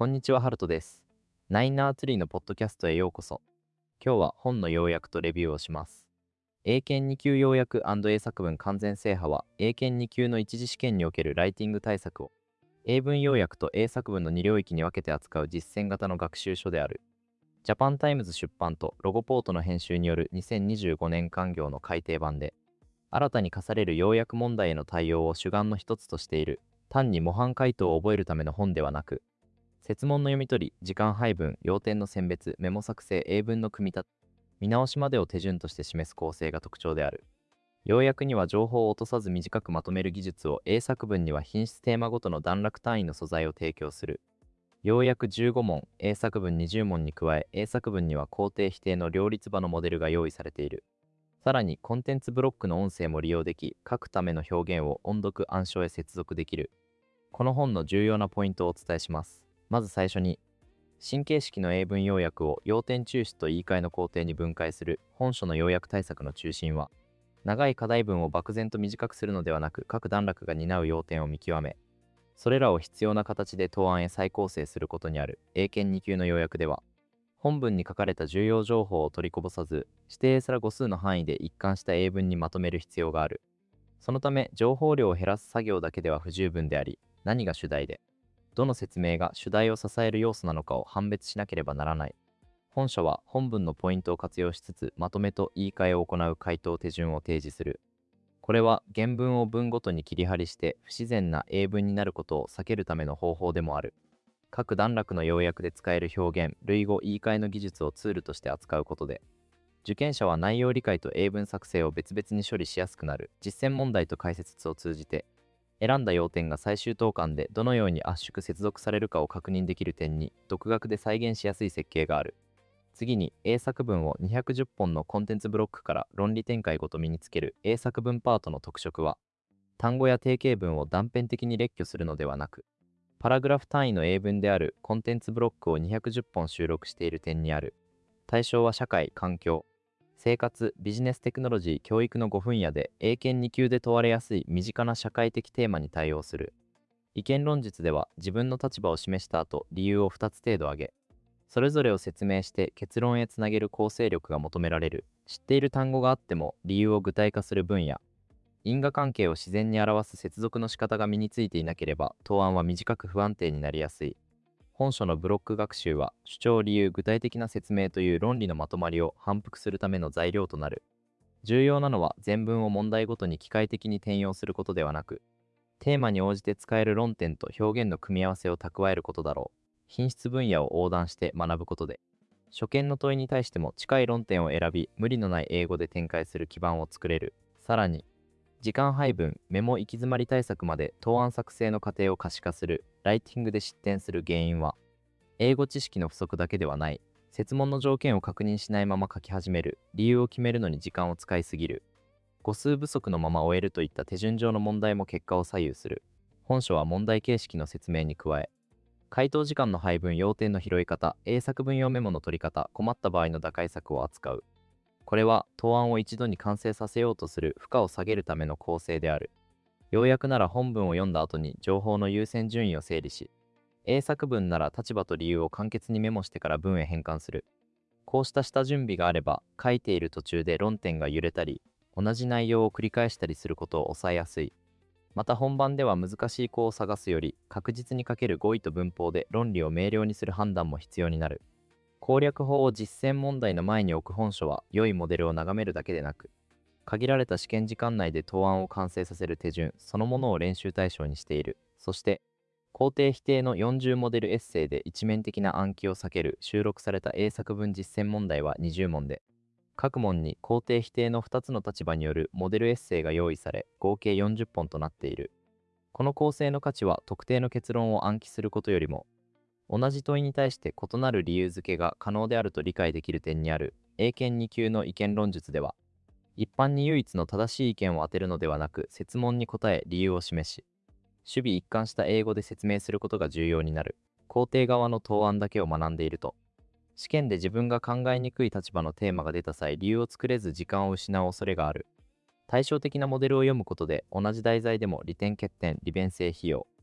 こんにちは、ハルトです。ナインナーツリーのポッドキャストへようこそ。今日は本の要約とレビューをします。英検2級要約英作文完全制覇は、英検2級の一次試験におけるライティング対策を、英文要約と英作文の2領域に分けて扱う実践型の学習書である。ジャパンタイムズ出版とロゴポートの編集による2025年刊行の改訂版で、新たに課される要約問題への対応を主眼の一つとしている、単に模範解答を覚えるための本ではなく、設問の読み取り、時間配分、要点の選別、メモ作成、英文の組み立て、見直しまでを手順として示す構成が特徴である。要約には情報を落とさず短くまとめる技術を、英作文には品質テーマごとの段落単位の素材を提供する。要約15問、英作文20問に加え、英作文には肯定否定の両立場のモデルが用意されている。さらに、コンテンツブロックの音声も利用でき、書くための表現を音読暗唱へ接続できる。この本の重要なポイントをお伝えします。まず最初に、新形式の英文要約を要点抽出と言い換えの工程に分解する本書の要約対策の中心は、長い課題文を漠然と短くするのではなく、各段落が担う要点を見極め、それらを必要な形で答案へ再構成することにある。英検2級の要約では、本文に書かれた重要情報を取りこぼさず、指定され語数の範囲で一貫した英文にまとめる必要がある。そのため、情報量を減らす作業だけでは不十分であり、何が主題で、どの説明が主題を支える要素なのかを判別しなければならない。本書は本文のポイントを活用しつつ、まとめと言い換えを行う回答手順を提示する。これは原文を文ごとに切り張りして不自然な英文になることを避けるための方法でもある。各段落の要約で使える表現、類語、言い換えの技術をツールとして扱うことで、受験者は内容理解と英文作成を別々に処理しやすくなる。実践問題と解説を通じて、選んだ要点が最終答管でどのように圧縮接続されるかを確認できる点に独学で再現しやすい設計がある。次に、英作文を210本のコンテンツブロックから論理展開ごと身につける英作文パートの特色は、単語や定型文を断片的に列挙するのではなく、パラグラフ単位の英文であるコンテンツブロックを210本収録している点にある。対象は社会、環境、生活、ビジネステクノロジー、教育の5分野で英検2級で問われやすい身近な社会的テーマに対応する。意見論述では自分の立場を示した後、理由を2つ程度挙げ、それぞれを説明して結論へつなげる構成力が求められる。知っている単語があっても理由を具体化する分野、因果関係を自然に表す接続の仕方が身についていなければ答案は短く不安定になりやすい。本書のブロック学習は主張、理由、具体的な説明という論理のまとまりを反復するための材料となる。重要なのは全文を問題ごとに機械的に転用することではなく、テーマに応じて使える論点と表現の組み合わせを蓄えることだろう。品質分野を横断して学ぶことで、初見の問いに対しても近い論点を選び、無理のない英語で展開する基盤を作れる。さらに、時間配分、メモ行き詰まり対策まで答案作成の過程を可視化する。ライティングで失点する原因は、英語知識の不足だけではない。設問の条件を確認しないまま書き始める。理由を決めるのに時間を使いすぎる。語数不足のまま終えるといった手順上の問題も結果を左右する。本書は問題形式の説明に加え、回答時間の配分、要点の拾い方、英作文用メモの取り方、困った場合の打開策を扱う。これは答案を一度に完成させようとする負荷を下げるための構成である。要約なら本文を読んだ後に情報の優先順位を整理し、英作文なら立場と理由を簡潔にメモしてから文へ変換する。こうした下準備があれば、書いている途中で論点が揺れたり、同じ内容を繰り返したりすることを抑えやすい。また本番では難しい項を探すより、確実に書ける語彙と文法で論理を明瞭にする判断も必要になる。攻略法を実践問題の前に置く本書は、良いモデルを眺めるだけでなく、限られた試験時間内で答案を完成させる手順そのものを練習対象にしている。そして、肯定否定の40モデルエッセイで一面的な暗記を避ける収録された英作文実践問題は20問で、各問に肯定否定の2つの立場によるモデルエッセイが用意され、合計40本となっている。この構成の価値は特定の結論を暗記することよりも、同じ問いに対して異なる理由付けが可能であると理解できる点にある。英検2級の意見論述では、一般に唯一の正しい意見を当てるのではなく、設問に答え理由を示し、守備一貫した英語で説明することが重要になる。肯定側の答案だけを学んでいると、試験で自分が考えにくい立場のテーマが出た際、理由を作れず時間を失う恐れがある。対照的なモデルを読むことで、同じ題材でも利点欠点、利便性費用、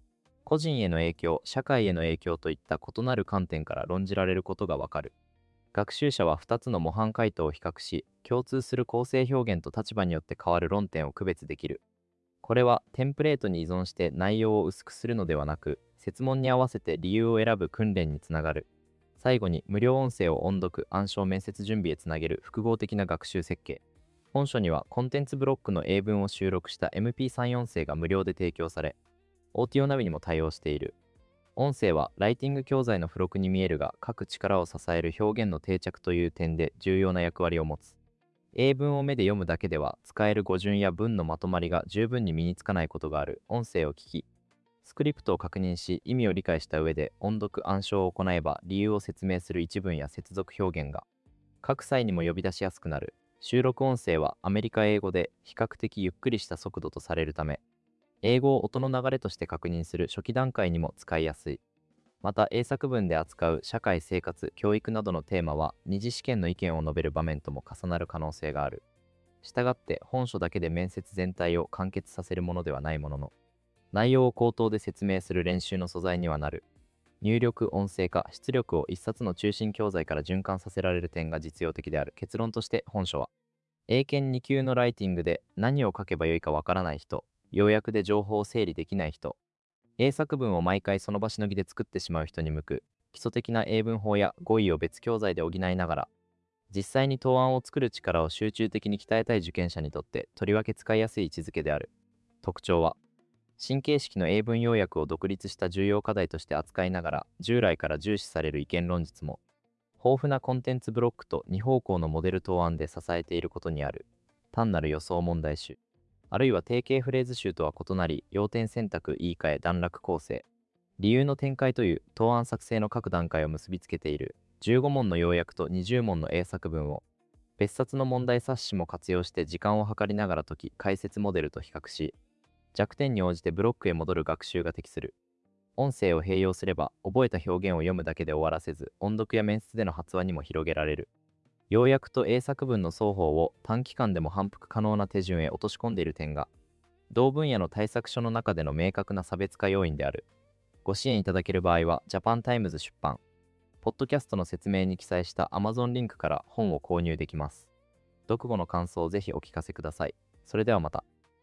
個人への影響、社会への影響といった異なる観点から論じられることがわかる。学習者は2つの模範解答を比較し、共通する構成表現と立場によって変わる論点を区別できる。これはテンプレートに依存して内容を薄くするのではなく、設問に合わせて理由を選ぶ訓練につながる。最後に、無料音声を音読、暗唱、面接準備へつなげる複合的な学習設計。本書にはコンテンツブロックの英文を収録した MP3 音声が無料で提供され、オーディオナビにも対応している。音声はライティング教材の付録に見えるが、書く力を支える表現の定着という点で重要な役割を持つ。英文を目で読むだけでは使える語順や文のまとまりが十分に身につかないことがある。音声を聞き、スクリプトを確認し、意味を理解した上で音読暗唱を行えば、理由を説明する一文や接続表現が書く際にも呼び出しやすくなる。収録音声はアメリカ英語で比較的ゆっくりした速度とされるため、英語を音の流れとして確認する初期段階にも使いやすい。また、英作文で扱う社会、生活、教育などのテーマは、二次試験の意見を述べる場面とも重なる可能性がある。したがって、本書だけで面接全体を完結させるものではないものの、内容を口頭で説明する練習の素材にはなる。入力、音声化、出力を一冊の中心教材から循環させられる点が実用的である。結論として、本書は、英検2級のライティングで何を書けばよいかわからない人、要約で情報を整理できない人、英作文を毎回その場しのぎで作ってしまう人に向く、基礎的な英文法や語彙を別教材で補いながら、実際に答案を作る力を集中的に鍛えたい受験者にとってとりわけ使いやすい位置づけである。特徴は、新形式の英文要約を独立した重要課題として扱いながら、従来から重視される意見論述も、豊富なコンテンツブロックと2方向のモデル答案で支えていることにある。単なる予想問題集、あるいは定型フレーズ集とは異なり、要点選択、言い換え、段落構成、理由の展開という答案作成の各段階を結びつけている。15問の要約と20問の英作文を、別冊の問題冊子も活用して時間を計りながら解き、解説モデルと比較し、弱点に応じてブロックへ戻る学習が適する。音声を併用すれば、覚えた表現を読むだけで終わらせず、音読や面接での発話にも広げられる。要約と英作文の双方を短期間でも反復可能な手順へ落とし込んでいる点が、同分野の対策書の中での明確な差別化要因である。ご支援いただける場合は、ジャパンタイムズ出版、ポッドキャストの説明に記載した Amazon リンクから本を購入できます。読後の感想をぜひお聞かせください。それではまた。